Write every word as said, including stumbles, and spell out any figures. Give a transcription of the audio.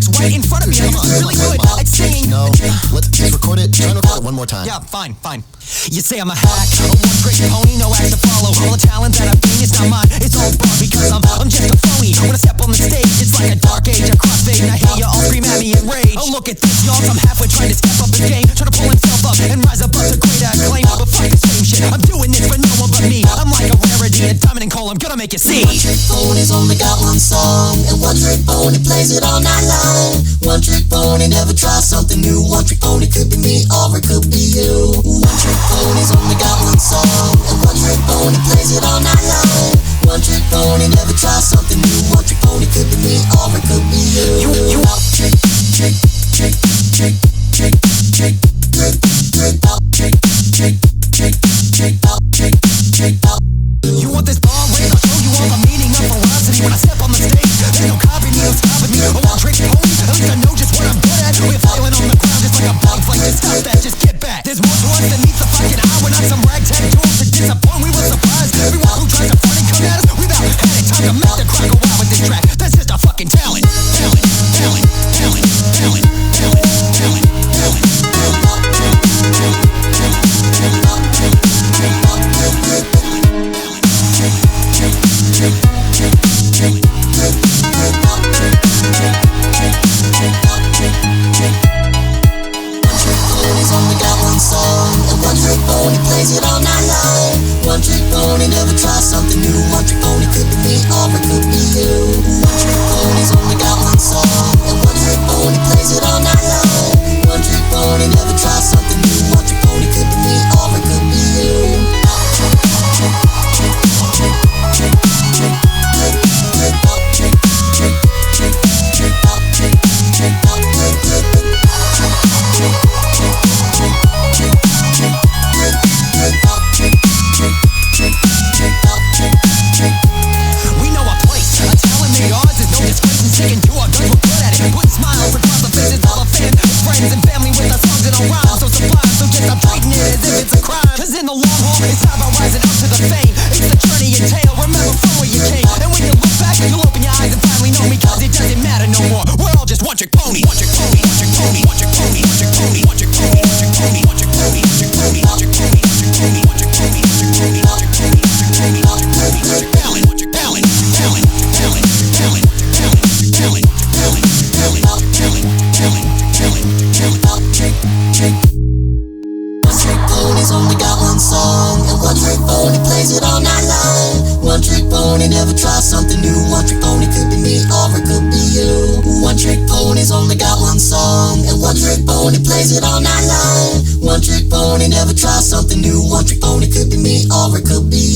lyrics right in front of me. I'm really good at singing. No, let's just record it. Try to record it one more time. Yeah, fine, fine. You say I'm a hack, a one-trick pony, no act to follow. All the talent that I've gained is not mine, it's all brought because I'm, I'm just a phony. When I step on the stage, it's like a dark age, a crossfade, and I hear you all scream at me in rage. Oh, look at this, y'all, I'm halfway trying to step up his game, trying to pull himself up and rise above to greater acclaim. But fuck the same shit, I'm doing this for no one but me. I'm like a rarity, a diamond and coal, I'm gonna make you see. One trick pony's only got one song, and one trick pony plays it all night long. One trick pony never tries something new. One trick pony could be me or it could be you. One trick pony's only got one song, and one trick pony plays it all night long. One trick pony never tries something new. One trick pony could be me or it could be you. You, you, trick, trick, trick, trick, trick, trick, trick, trick, trick, trick, trick, trick, trick, trick, you want this bomb race? I'll show you all the meaning of ferocity. When I step on the stage, there's no copy me, no stopping me. A one-trick pony, at least I know just what I'm good at. We're falling on the ground just like a bug fight. Just stop that, just get back. There's more to us than meets the fucking eye. We're not some ragtag tools to disappoint. We were surprised. Everyone who tries to front and come at us, we've had it. Time to make the crowd go wild with this track. That's just our fucking talent. Talent, talent, talent, talent, talent, talent, talent, only got one song, and one trick pony plays it all night long. One trick pony never tries something new. One trick pony could be me or it could be you. One trick pony's only got one song, and one trick pony plays it all night long. One trick pony never tries something new. One trick pony could be me or it could be you. Trick, trick, trick, trick, trick, trick, trick, trick, trick, trick, trick, trick, trick, trick, trick, we know a place, a talent made ours is no disgrace. And sticking to our guns, we're good at it. Putting smiles across the faces of our fans, friends and family with our songs that don't rhyme. So sublime, so just I'm treating it as if it's a crime. Cause in the long haul, it's not about rising up to the fame. It's the journey entail, remember from where you came. And when you look back, you'll open your eyes and finally know me. Cause it doesn't matter no more, we're all just one trick pony. One trick pony, one trick pony, one trick pony, one trick pony, one trick pony, one trick pony, one trick pony, one trick pony, one trick pony, one trick pony, one trick pony, one trick pony, one trick pony, one trick pony, one trick pony, one trick talent, one trick talent, talent, talent, talent, talent, talent, talent, talent, talent, talent, talent, talent, trick, trick. One trick pony's only got one song, and one trick pony plays it all night long. One trick pony never tries something new. One trick pony could be me or it could be you. One trick pony's only got one song, and one trick pony plays it all night long. One trick pony never tries something new. One trick pony could be me or it could be